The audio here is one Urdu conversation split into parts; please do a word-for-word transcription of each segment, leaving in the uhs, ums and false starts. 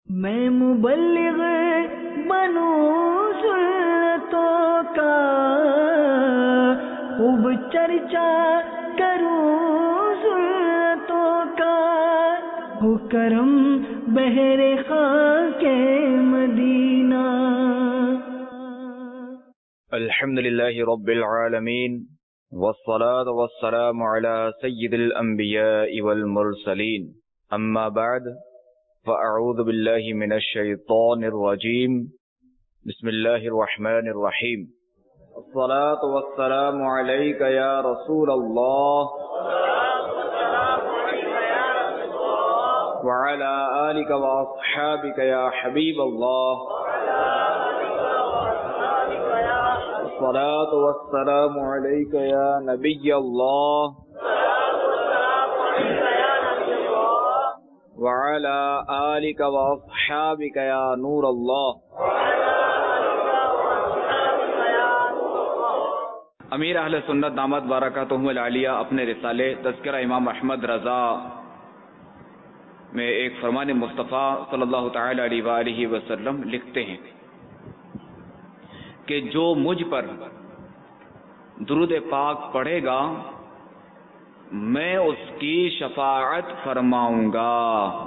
میں مبلغ بنوں سنتوں کا، خوب چرچا کروں سنتوں کا، ہو کرم بہر خاک مدینہ۔ الحمد للہ رب العالمین، والصلاة والسلام على سید الانبیاء والمرسلین، اما بعد فاعوذ باللہ من الشیطان الرجیم، بسم اللہ الرحمن الرحیم۔ الصلاة والسلام علیک یا رسول اللہ وعلى آلک واصحابک یا حبیب اللہ، الصلاة والسلام علیک یا نبی اللہ وعلى آلک واصحابک یا نور اللہ۔ امیر اہل سنت دامت برکاتہم العالیہ اپنے رسالے تذکرہ امام احمد رضا میں ایک فرمان مصطفیٰ صلی اللہ تعالی علیہ وآلہ وسلم لکھتے ہیں کہ جو مجھ پر درود پاک پڑھے گا میں اس کی شفاعت فرماؤں گا۔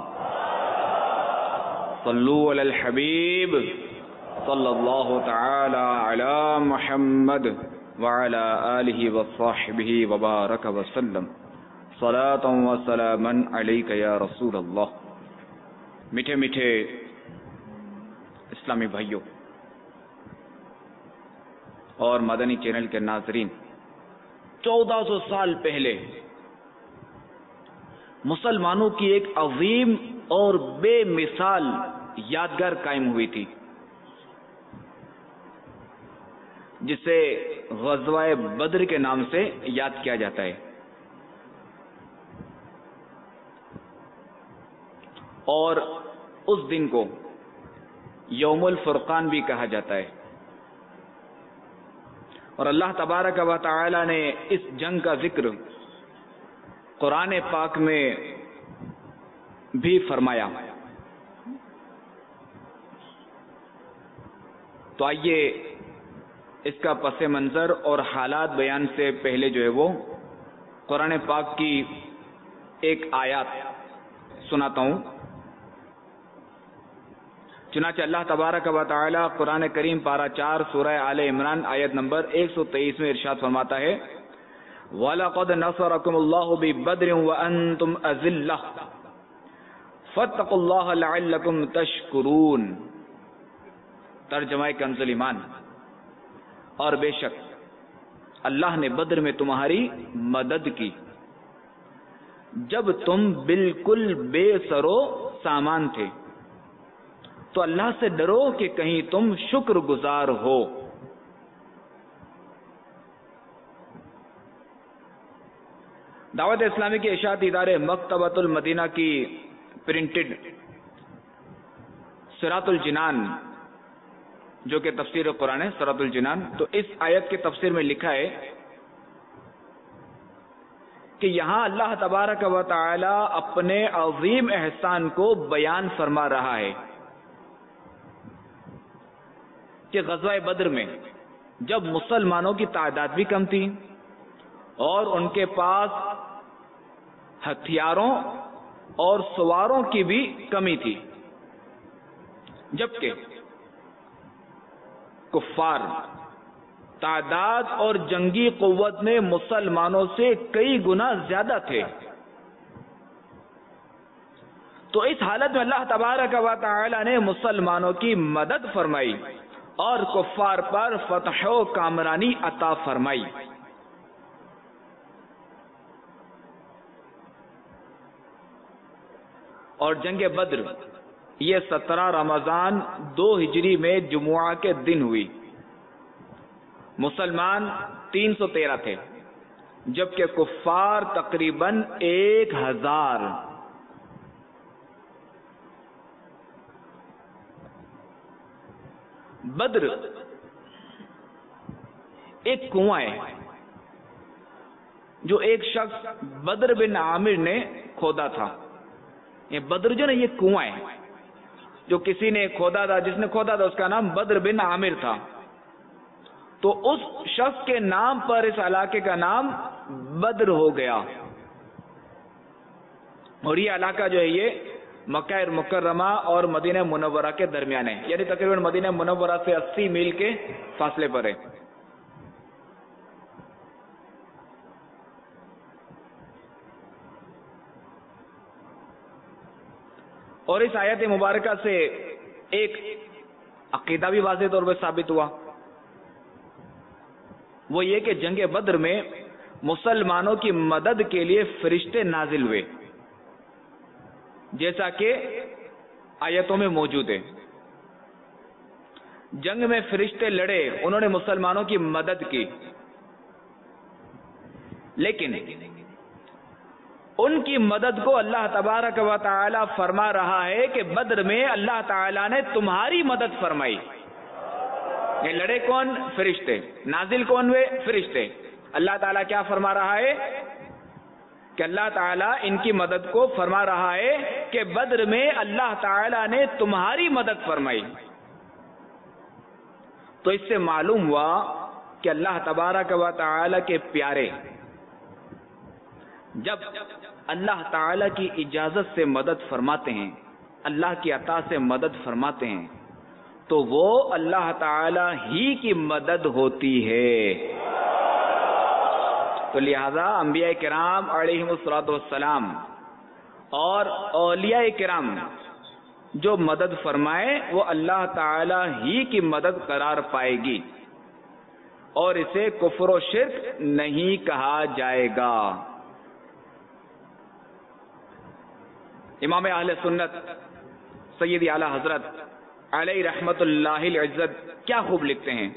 صلو علی الحبیب صلی اللہ تعالی علی محمد وعلی آلہ وصحبہ وبارک وسلم، صلاۃ و سلاما علیک یا رسول اللہ۔ میٹھے میٹھے اسلامی بھائیوں اور مدنی چینل کے ناظرین، چودہ سو سال پہلے مسلمانوں کی ایک عظیم اور بے مثال یادگار قائم ہوئی تھی جسے غزوہ بدر کے نام سے یاد کیا جاتا ہے، اور اس دن کو یوم الفرقان بھی کہا جاتا ہے۔ اور اللہ تبارک و تعالی نے اس جنگ کا ذکر قرآن پاک میں بھی فرمایا۔ تو آئیے اس کا پس منظر اور حالات بیان سے پہلے جو ہے وہ قرآن پاک کی ایک آیات سناتا ہوں۔ چنانچہ اللہ تبارک و تعالی قرآن کریم پارہ چار سورہ آل عمران آیت نمبر ایک سو تیئیس میں ارشاد فرماتا ہے، وَلَقَدْ نَصَرَكُمُ اللَّهُ بِبَدْرٍ وَأَنْتُمْ أَذِلَّةٌ فَاتَّقُوا اللَّهَ لَعَلَّكُمْ تَشْكُرُونَ۔ ترجمہ کنز ایمان، اور بے شک اللہ نے بدر میں تمہاری مدد کی جب تم بالکل بے سرو سامان تھے، تو اللہ سے ڈرو کہ کہیں تم شکر گزار ہو۔ دعوت اسلامی کے اشاعتی ادارے مکتبۃ المدینہ کی پرنٹڈ صراط الجنان، جو کہ تفسیر قرآن ہے، صراط الجنان، تو اس آیت کے تفسیر میں لکھا ہے کہ یہاں اللہ تبارک و تعالی اپنے عظیم احسان کو بیان فرما رہا ہے کہ غزوہ بدر میں جب مسلمانوں کی تعداد بھی کم تھی اور ان کے پاس ہتھیاروں اور سواروں کی بھی کمی تھی، جبکہ کفار تعداد اور جنگی قوت میں مسلمانوں سے کئی گنا زیادہ تھے، تو اس حالت میں اللہ تبارک و تعالی نے مسلمانوں کی مدد فرمائی اور کفار پر فتح و کامرانی عطا فرمائی۔ اور جنگ بدر یہ سترہ رمضان دو ہجری میں جمعہ کے دن ہوئی۔ مسلمان تین سو تیرہ تھے جبکہ کفار تقریباً ایک ہزار۔ بدر ایک کنواں ہے جو ایک شخص بدر بن عامر نے کھودا تھا۔ یہ بدر جو نا یہ کنواں ہے، جو کسی نے کھودا تھا، جس نے کھودا تھا اس کا نام بدر بن عامر تھا، تو اس شخص کے نام پر اس علاقے کا نام بدر ہو گیا. اور یہ علاقہ جو ہے یہ مکہ مکرمہ اور مدینہ منورہ کے درمیان ہے، یعنی تقریباً مدینہ منورہ سے اسی میل کے فاصلے پر ہے. اور اس آیت مبارکہ سے ایک عقیدہ بھی واضح طور پر ثابت ہوا، وہ یہ کہ جنگ بدر میں مسلمانوں کی مدد کے لیے فرشتے نازل ہوئے، جیسا کہ آیتوں میں موجود ہے. جنگ میں فرشتے لڑے، انہوں نے مسلمانوں کی مدد کی، لیکن ان کی مدد کو اللہ تبارک و تعالی فرما رہا ہے کہ بدر میں اللہ تعالی نے تمہاری مدد فرمائی. یہ لڑے کون؟ فرشتے. نازل کون ہوئے؟ فرشتے. اللہ تعالیٰ کیا فرما رہا ہے کہ اللہ تعالیٰ ان کی مدد کو فرما رہا ہے کہ بدر میں اللہ تعالیٰ نے تمہاری مدد فرمائی. تو اس سے معلوم ہوا کہ اللہ تبارک و تعالیٰ کے پیارے جب اللہ تعالیٰ کی اجازت سے مدد فرماتے ہیں، اللہ کی عطا سے مدد فرماتے ہیں، تو وہ اللہ تعالی ہی کی مدد ہوتی ہے. تو لہذا انبیاء کرام علیہم الصلوۃ والسلام اور اولیاء کرام جو مدد فرمائے وہ اللہ تعالی ہی کی مدد قرار پائے گی، اور اسے کفر و شرک نہیں کہا جائے گا. امام اہل سنت سیدی اعلی حضرت علیہ رحمت اللہ العزت کیا خوب لکھتے ہیں،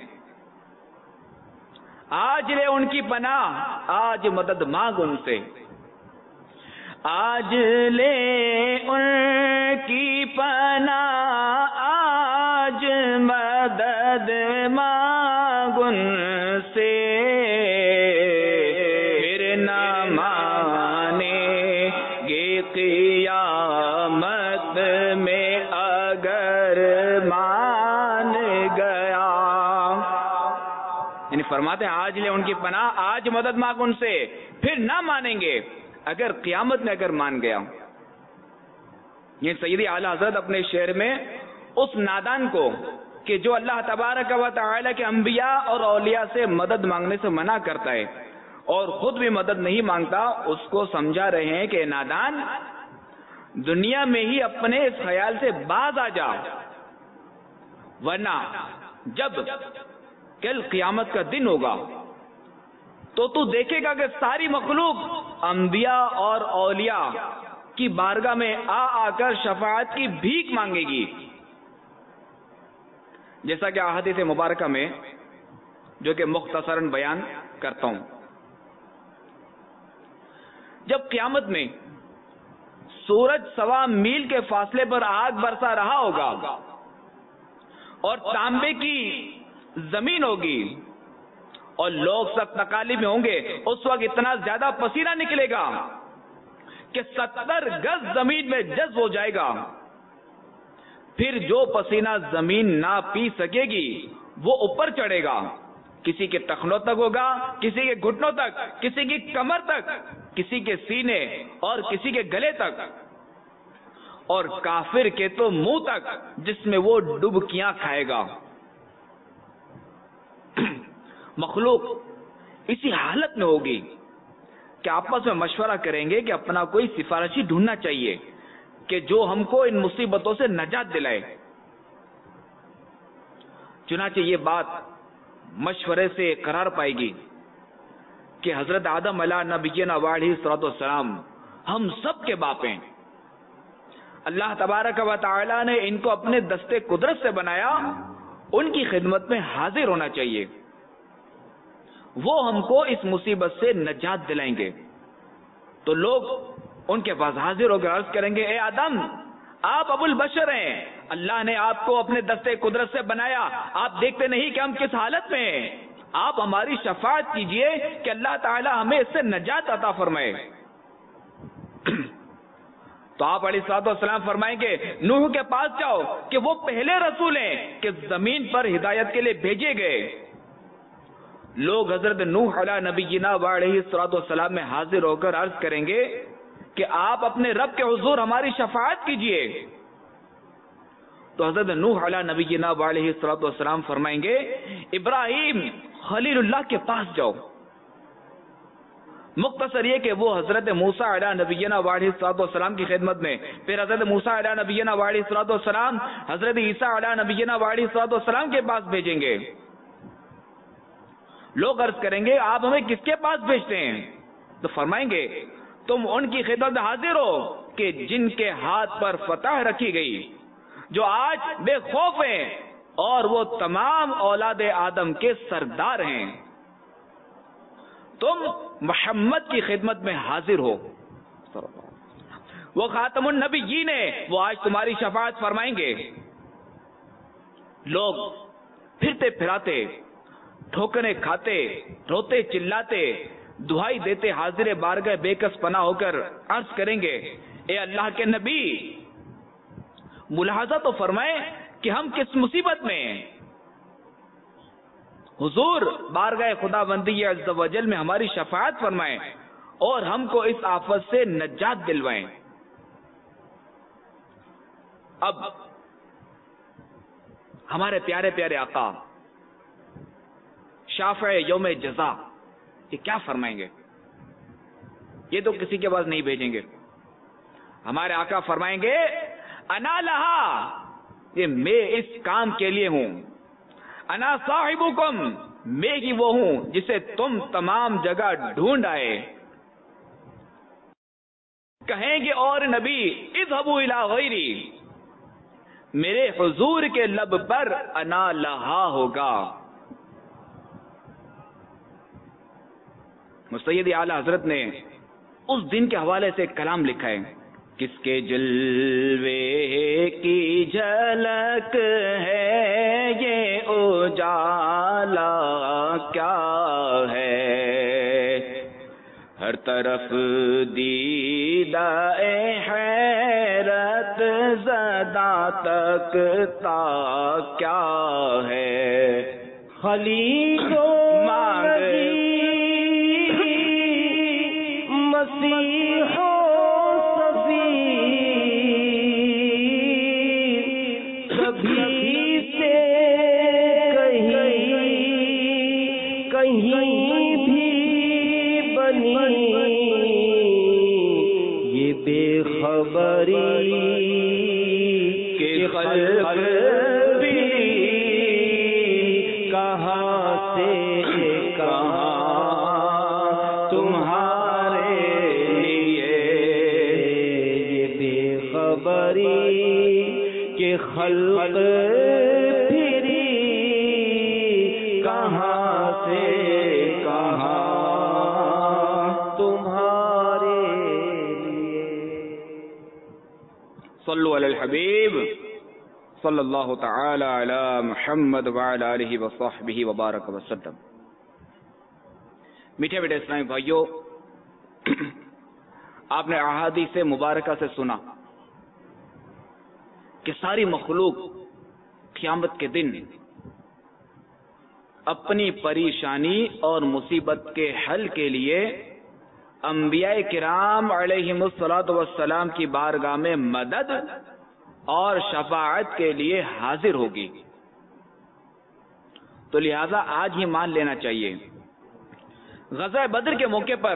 آج لے ان کی پناہ آج مدد مانگ ان سے، آج لے ان کی پناہ آج مدد مانگ ان سے، پھر نہ مانے گے قیامت میں اگر مان گیا. یعنی فرماتے ہیں آج لے ان کی پناہ آج مدد مانگ ان سے، پھر نہ مانیں گے اگر قیامت میں اگر مان گیا. یہ سیدی اعلی حضرت اپنے شعر میں اس نادان کو کہ جو اللہ تبارک و تعالی کے انبیاء اور اولیاء سے مدد مانگنے سے منع کرتا ہے اور خود بھی مدد نہیں مانگتا، اس کو سمجھا رہے ہیں کہ نادان دنیا میں ہی اپنے اس خیال سے باز آ جا، ورنہ جب کل قیامت کا دن ہوگا تو تو دیکھے گا کہ ساری مخلوق انبیاء اور اولیاء کی بارگاہ میں آ آ کر شفاعت کی بھیک مانگے گی. جیسا کہ احادیث مبارکہ میں جو کہ مختصراً بیان کرتا ہوں، جب قیامت میں سورج سوا میل کے فاصلے پر آگ برسا رہا ہوگا اور تانبے کی زمین ہوگی اور لوگ سب تکالیف میں ہوں گے، اس وقت اتنا زیادہ پسینہ نکلے گا کہ ستر گز زمین میں جذب ہو جائے گا. پھر جو پسینہ زمین نہ پی سکے گی وہ اوپر چڑھے گا، کسی کے ٹخنوں تک ہوگا، کسی کے گھٹنوں تک، کسی کی کمر تک، کسی کے سینے اور کسی کے گلے تک، اور کافر کے تو منہ تک جس میں وہ ڈبکیاں کھائے گا. مخلوق اسی حالت میں ہوگی کہ آپس میں مشورہ کریں گے کہ اپنا کوئی سفارشی ڈھونڈنا چاہیے کہ جو ہم کو ان مصیبتوں سے نجات دلائے. چنانچہ یہ بات مشورے سے قرار پائے گی کہ حضرت آدم علیہ نبینا علیہ الصلوۃ والسلام ہم سب کے باپ ہیں. اللہ تبارک و تعالی نے ان کو اپنے دستے قدرت سے بنایا، ان کی خدمت میں حاضر ہونا چاہیے، وہ ہم کو اس مصیبت سے نجات دلائیں گے. تو لوگ ان کے پاس حاضر ہو کر عرض کریں گے، اے آدم آپ ابو البشر ہیں، اللہ نے آپ کو اپنے دستے قدرت سے بنایا، آپ دیکھتے نہیں کہ ہم کس حالت میں ہیں، آپ ہماری شفاعت کیجئے کہ اللہ تعالی ہمیں اس سے نجات عطا فرمائے. تو آپ علیہ الصلوۃ والسلام فرمائیں گے نوح کے پاس جاؤ کہ وہ پہلے رسول ہیں کہ زمین پر ہدایت کے لیے بھیجے گئے. لوگ حضرت نوح علیہ نبینا و علیہ الصلوۃ والسلام میں حاضر ہو کر عرض کریں گے کہ آپ اپنے رب کے حضور ہماری شفاعت کیجئے. تو حضرت نوح علیہ نبینا و علیہ الصلوۃ والسلام فرمائیں گے ابراہیم خلیل اللہ کے پاس جاؤ. مختصر یہ کہ وہ حضرت موسیٰ علیہ نبینا و علیہ الصلوۃ والسلام کی خدمت میں، پھر حضرت موسیٰ علیہ نبینا و علیہ الصلوۃ والسلام حضرت عیسیٰ علیہ نبینا و علیہ الصلوۃ والسلام کے پاس بھیجیں گے. لوگ عرض کریں گے آپ ہمیں کس کے پاس بھیجتے ہیں؟ تو فرمائیں گے تم ان کی خدمت میں حاضر ہو کہ جن کے ہاتھ پر فتح رکھی گئی، جو آج بے خوف ہیں اور وہ تمام اولاد آدم کے سردار ہیں. تم محمد کی خدمت میں حاضر ہو، وہ خاتم النبیین ہے، وہ آج تمہاری شفاعت فرمائیں گے. لوگ پھرتے پھراتے، ٹھوکریں کھاتے، روتے چلاتے، دہائی دیتے حاضر بارگاہ بے کس پناہ ہو کر عرض کریں گے اے اللہ کے نبی ملاحظہ تو فرمائیں کہ ہم کس مصیبت میں ہیں. حضور بارگاہ خدا بندی عز و جل میں ہماری شفاعت فرمائیں اور ہم کو اس آفت سے نجات دلوائیں. اب ہمارے پیارے پیارے آقا شافع یوم جزا یہ کیا فرمائیں گے؟ یہ تو کسی کے پاس نہیں بھیجیں گے. ہمارے آقا فرمائیں گے انا لہا، یہ میں اس کام کے لیے ہوں. انا صاحبکم، میں ہی وہ ہوں جسے تم تمام جگہ ڈھونڈ آئے. کہیں گے اور نبی اذهبوا الی غیری، میرے حضور کے لب پر انا لہا ہوگا. مسید اعلی حضرت نے اس دن کے حوالے سے کلام لکھا ہے کس کے جلوے کی جھلک ہے یہ اجالا کیا ہے، ہر طرف دیدہ حیرت زدہ تکتا کیا ہے. خلیل مانگ مسیح کبھی سے کہیں کہیں بھی بنی یہ بے خبری کہ خلق بھی کہاں سے کہاں تمہارے لیے یہ بے خبری کہ خلق پھری کہاں سے کہاں تمہارے لیے. صلو علی الحبیب صلی اللہ تعالی علی محمد وعلی آلہ وصحبہ وبارک وسلم. میٹھے میٹھے اسلامی بھائیوں، آپ نے احادیث مبارکہ سے سنا کہ ساری مخلوق قیامت کے دن اپنی پریشانی اور مصیبت کے حل کے لیے انبیاء کرام علیہم الصلوۃ والسلام کی بارگاہ میں مدد اور شفاعت کے لیے حاضر ہوگی. تو لہذا آج ہی مان لینا چاہیے. غزوہ بدر کے موقع پر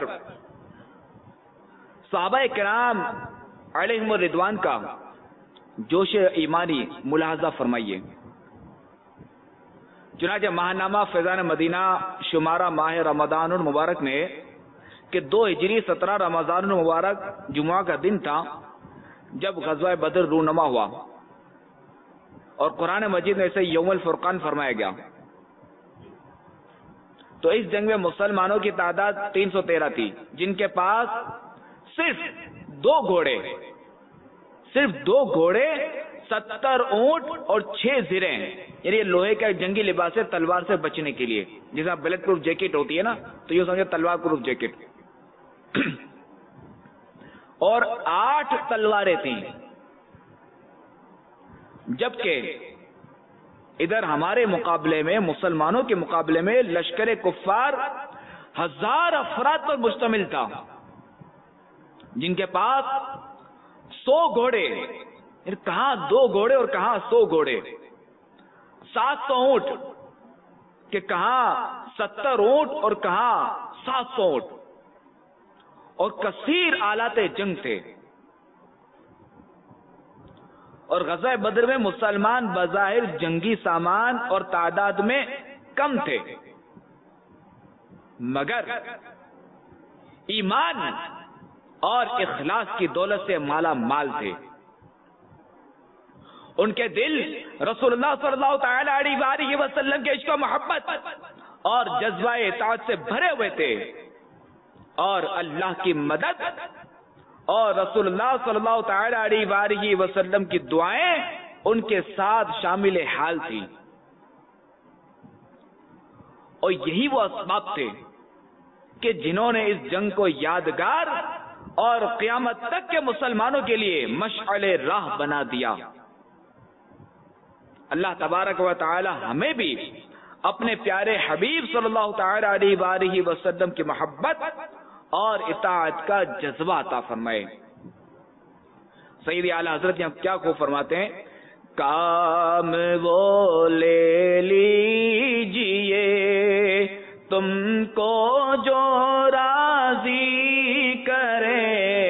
صحابہ کرام علیہم الرضوان کا جوش ایمانی ملاحظہ فرمائیے. چنانچہ ماہنامہ فیضان مدینہ شمارہ ماہ رمضان المبارک میں کہ دو ہجری سترہ رمضان المبارک جمعہ کا دن تھا جب غزوہ بدر رونما ہوا اور قرآن مجید میں اسے یوم الفرقان فرمایا گیا. تو اس جنگ میں مسلمانوں کی تعداد تین سو تیرہ تھی، جن کے پاس صرف دو گھوڑے صرف دو گھوڑے ستر اونٹ اور چھ زرے ہیں. یعنی یہ لوہے کا جنگی لباس ہے تلوار سے بچنے کے لیے، جیسا بلٹ پروف جیکٹ ہوتی ہے نا، تو یہ سمجھے تلوار پروف جیکٹ. اور آٹھ تلواریں تھیں، جبکہ ادھر ہمارے مقابلے میں، مسلمانوں کے مقابلے میں لشکر کفار ہزار افراد پر مشتمل تھا، جن کے پاس سو گھوڑے، کہاں دو گھوڑے اور کہاں سو گھوڑے، سات سو اونٹ کہ کہاں ستر اونٹ اور کہاں سات سو اونٹ، اور کثیر آلات جنگ تھے۔ اور غزوہ بدر میں مسلمان بظاہر جنگی سامان اور تعداد میں کم تھے، مگر ایمان اور اخلاص کی دولت سے مالا مال تھے۔ ان کے دل رسول اللہ صلی اللہ تعالی علیہ وآلہ وسلم کے عشق و محبت اور جذبہ اطاعت سے بھرے ہوئے تھے، اور اللہ کی مدد اور رسول اللہ صلی اللہ تعالی علیہ وآلہ وسلم کی دعائیں ان کے ساتھ شامل حال تھی۔ اور یہی وہ اسباب تھے کہ جنہوں نے اس جنگ کو یادگار اور قیامت تک کے مسلمانوں کے لیے مشعل راہ بنا دیا۔ اللہ تبارک و تعالی ہمیں بھی اپنے پیارے حبیب صلی اللہ تعالی علیہ وآلہ وسلم کی محبت اور اطاعت کا جذبہ عطا فرمائے۔ سید اعلی حضرت یہاں کیا خوب فرماتے ہیں، کام وہ لے لیجئے تم کو جو راضی کرے،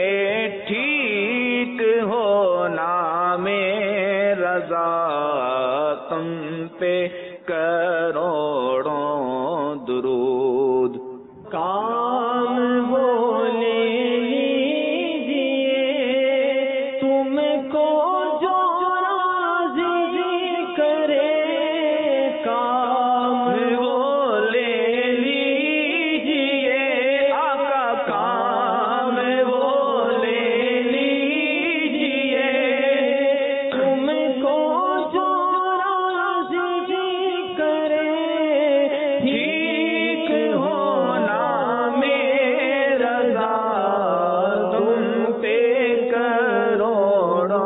ٹھیک ہونا میں رضا تم پہ کروڑوں درود۔ کام وہ لے لیجئے تم کو جو راضی کرے، کام وہ لے لیجئے آقا، کام وہ لے لیجئے تم کو جو راضی کرے، ٹھیک ہونا میں رضا تم پہ کروڑوں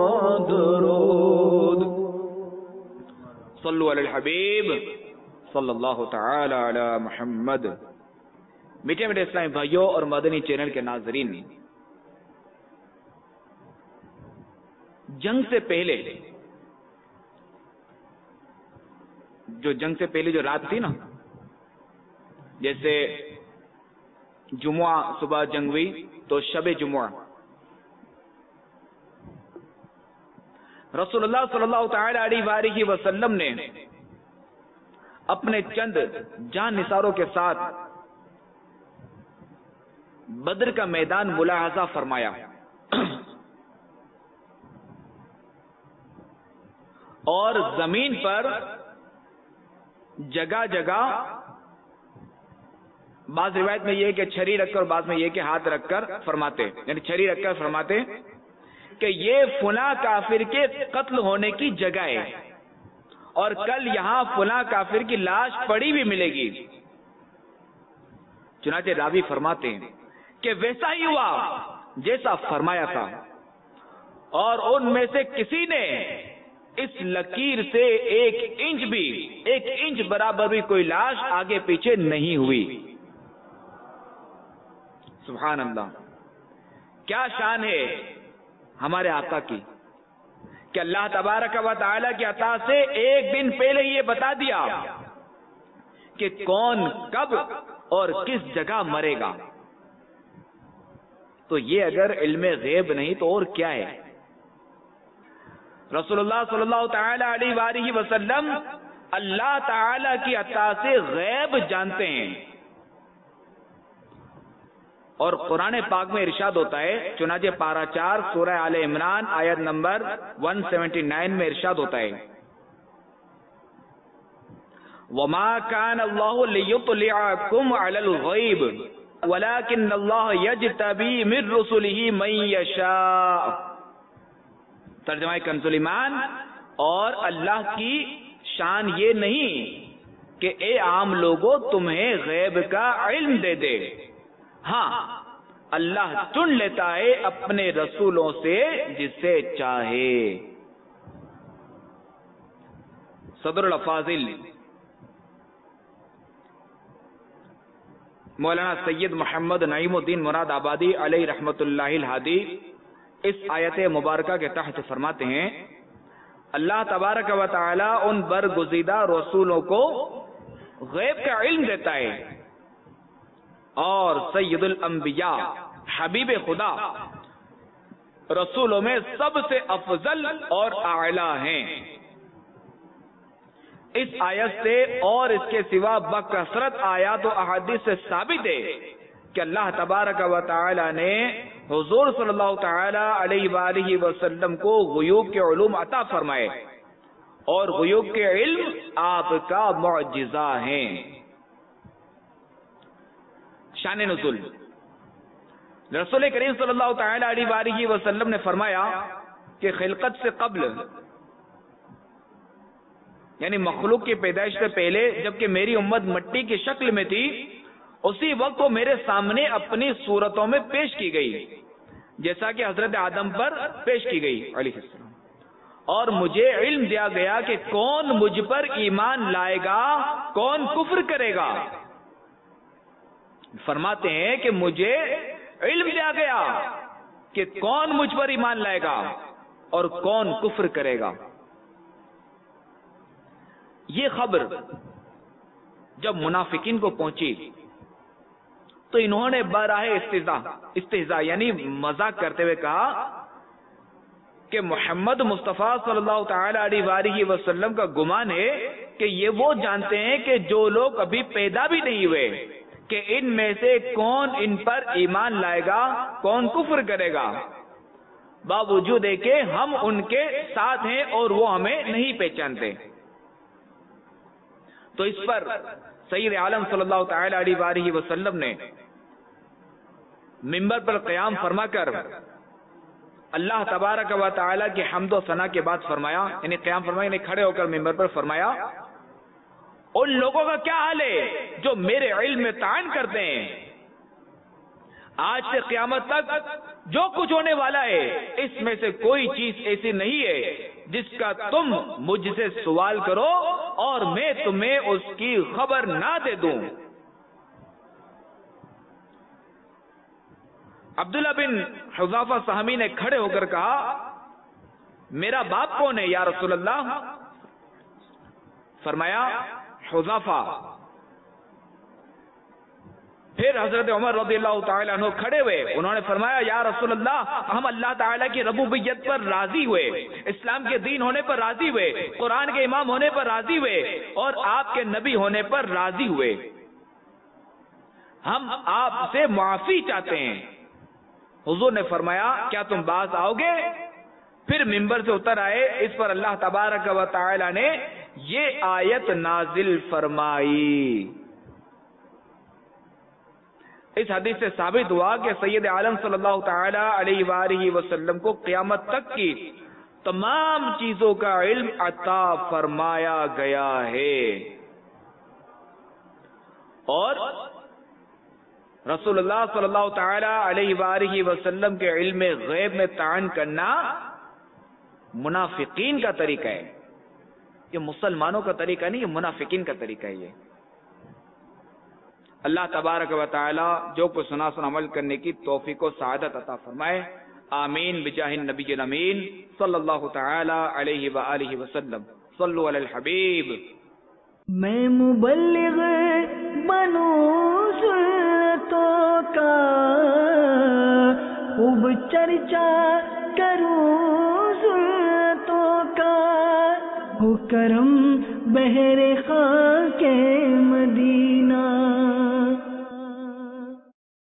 درود۔ صلو علی الحبیب صلی اللہ تعالی علی محمد۔ میٹھے میٹھے اسلامی بھائیوں اور مدنی چینل کے ناظرین، جنگ سے پہلے جو جنگ سے پہلے جو رات تھی نا، جیسے جمعہ صبح جنگ ہوئی تو شب جمعہ رسول اللہ صلی اللہ تعالی علیہ وآلہ وسلم نے اپنے چند جان نثاروں کے ساتھ بدر کا میدان ملاحظہ فرمایا، اور زمین پر جگہ جگہ، بعض روایت میں یہ کہ چھری رکھ کر، بعض میں یہ کہ ہاتھ رکھ کر فرماتے، یعنی چھری رکھ کر فرماتے کہ یہ فلاں کافر کے قتل ہونے کی جگہ ہے، اور کل یہاں فلاں کافر کی لاش پڑی بھی ملے گی۔ چنانچہ راوی فرماتے ہیں کہ ویسا ہی ہوا جیسا فرمایا تھا، اور ان میں سے کسی نے اس لکیر سے ایک انچ بھی، ایک انچ برابر بھی کوئی لاش آگے پیچھے نہیں ہوئی۔ سبحان اللہ، کیا شان ہے ہمارے آقا کی کہ اللہ تبارک و تعالی کی عطا سے ایک دن پہلے یہ بتا دیا کہ کون کب اور کس جگہ مرے گا۔ تو یہ اگر علم غیب نہیں تو اور کیا ہے؟ رسول اللہ صلی اللہ تعالی علیہ وآلہ وسلم اللہ تعالی کی عطا سے غیب جانتے ہیں، اور قرآن پاک میں ارشاد ہوتا ہے، چنانچہ پارہ چار سورہ آل عمران آیت نمبر ایک سو انہتر میں ارشاد ہوتا ہے، وَمَا كَانَ اللَّهُ لِيُطْلِعَكُمْ عَلَى الْغَيْبِ وَلَكِنَّ اللَّهَ يَجْتَبِي مِن رُّسُلِهِ مَن يَشَاءُ۔ ترجمہ کنز ایمان، اور اللہ کی شان یہ نہیں کہ اے عام لوگوں تمہیں غیب کا علم دے دے، ہاں اللہ چن لیتا ہے اپنے رسولوں سے جسے چاہے. صدر الافاضل مولانا سید محمد نعیم الدین مراد آبادی علیہ رحمت اللہ الہادی اس آیت مبارکہ کے تحت فرماتے ہیں اللہ تبارک و تعالی ان برگزیدہ رسولوں کو غیب کا علم دیتا ہے اور سید الانبیاء حبیب خدا رسولوں میں سب سے افضل اور اعلی ہیں. اس آیت سے اور اس کے سوا بکثرت آیات و احادیث سے ثابت ہے کہ اللہ تبارک و تعالی نے حضور صلی اللہ تعالی علیہ وآلہ وسلم کو غیوب کے علوم عطا فرمائے اور غیوب کے علم آپ کا معجزہ ہیں. شان نزول رسول کریم صلی اللہ تعالی علیہ وآلہ وسلم نے فرمایا کہ خلقت سے قبل یعنی مخلوق کی پیدائش سے پہلے جبکہ میری امت مٹی کی شکل میں تھی اسی وقت وہ میرے سامنے اپنی صورتوں میں پیش کی گئی جیسا کہ حضرت آدم پر پیش کی گئی علیہ السلام اور مجھے علم دیا گیا کہ کون مجھ پر ایمان لائے گا کون کفر کرے گا. فرماتے ہیں کہ مجھے علم دیا گیا کہ کون مجھ پر ایمان لائے گا اور کون کفر کرے گا. یہ خبر جب منافقین کو پہنچی تو انہوں نے براہ استہزاء استہزاء یعنی مذاق کرتے ہوئے کہا کہ محمد مصطفیٰ صلی اللہ تعالی علیہ وآلہ وسلم کا گمان ہے کہ یہ وہ جانتے ہیں کہ جو لوگ ابھی پیدا بھی نہیں ہوئے کہ ان میں سے کون ان پر ایمان لائے گا کون کفر کرے گا، باوجود ہے کہ ہم ان کے ساتھ ہیں اور وہ ہمیں نہیں پہچانتے. تو اس پر سید عالم صلی اللہ تعالی علیہ وآلہ وسلم نے منبر پر قیام فرما کر اللہ تبارک و تعالی کی حمد و ثنا کے بعد فرمایا یعنی قیام فرمایا یعنی کھڑے ہو کر منبر پر فرمایا ان لوگوں کا کیا حال ہے جو میرے علم میں تعین کرتے ہیں. آج سے قیامت تک جو کچھ ہونے والا ہے اس میں سے کوئی چیز ایسی نہیں ہے جس کا تم مجھ سے سوال کرو اور میں تمہیں اس کی خبر نہ دے دوں. عبداللہ بن حذافہ سہمی نے کھڑے ہو کر کہا میرا باپ کون ہے یا رسول اللہ؟ فرمایا حذافہ. پھر حضرت عمر رضی اللہ تعالی عنہ کھڑے ہوئے انہوں نے فرمایا یا رسول اللہ ہم اللہ تعالیٰ کی ربوبیت پر راضی ہوئے، اسلام کے دین ہونے پر راضی ہوئے، قرآن کے امام ہونے پر راضی ہوئے اور آپ کے نبی ہونے پر راضی ہوئے، ہم آپ سے معافی چاہتے ہیں. حضور نے فرمایا کیا تم باز آؤ گے؟ پھر منبر سے اتر آئے. اس پر اللہ تبارک و تعالی نے یہ آیت نازل فرمائی. اس حدیث سے ثابت ہوا کہ سید عالم صلی اللہ تعالی علیہ وآلہ وسلم کو قیامت تک کی تمام چیزوں کا علم عطا فرمایا گیا ہے اور رسول اللہ صلی اللہ تعالی علیہ وآلہ وسلم کے علم غیب میں تعین کرنا منافقین کا طریقہ ہے. یہ مسلمانوں کا طریقہ نہیں، یہ منافقین کا طریقہ ہے. یہ اللہ تبارک و تعالی جو کچھ سنا سنا عمل کرنے کی توفیق و سعادت عطا فرمائے. آمین بجاہ النبی الامین صلی اللہ تعالی علیہ وآلہ وسلم. صلو علی الحبیب. میں مبلغ بنوں سنتوں کا خوب چرچا کروں سنتوں کا، ہو کرم بہر خاک مدینہ